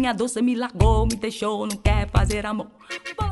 doce me largou, me deixou, não quer fazer amor.